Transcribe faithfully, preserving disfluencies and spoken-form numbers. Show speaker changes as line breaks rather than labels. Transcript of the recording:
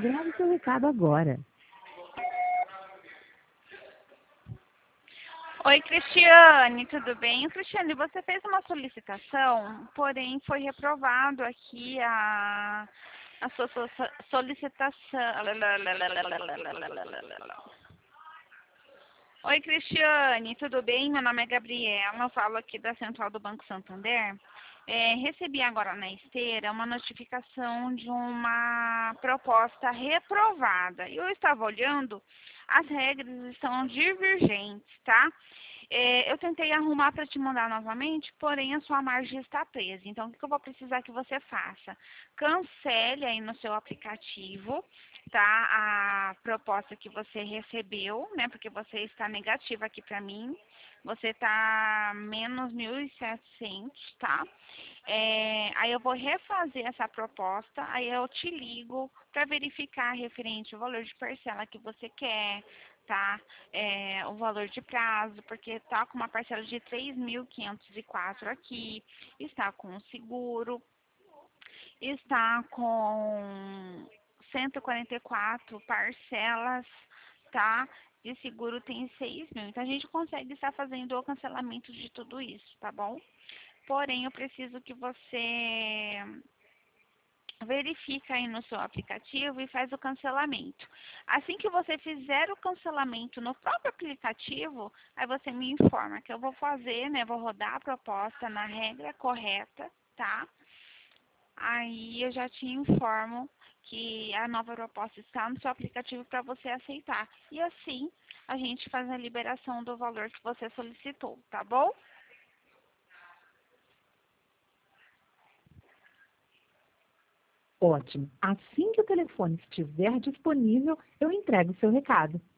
Grave seu recado agora.
Oi, Cristiane, tudo bem? Cristiane, você fez uma solicitação, porém foi reprovado aqui a, a sua so- so- solicitação. Oi, Cristiane, tudo bem? Meu nome é Gabriela, eu falo aqui da Central do Banco Santander. É, recebi agora na esteira uma notificação de uma proposta reprovada. Eu estava olhando, as regras estão divergentes, tá? É, eu tentei arrumar para te mandar novamente, porém a sua margem está presa. Então, o que eu vou precisar que você faça? Cancele aí no seu aplicativo, tá? A proposta que você recebeu, né? Porque você está negativa aqui para mim. Você está menos mil e setecentos, tá? É, aí eu vou refazer essa proposta, aí eu te ligo para verificar referente ao valor de parcela que você quer, tá? É, o valor de prazo, porque tá com uma parcela de três mil quinhentos e quatro aqui, está com seguro, está com cento e quarenta e quatro parcelas, tá? De seguro tem seis mil. Então a gente consegue estar fazendo o cancelamento de tudo isso, tá bom? Porém, eu preciso que você verifica aí no seu aplicativo e faz o cancelamento. Assim que você fizer o cancelamento no próprio aplicativo, aí você me informa que eu vou fazer, né? Vou rodar a proposta na regra correta, tá? Aí eu já te informo que a nova proposta está no seu aplicativo para você aceitar. E assim a gente faz a liberação do valor que você solicitou, tá bom?
Ótimo. Assim que o telefone estiver disponível, eu entrego o seu recado.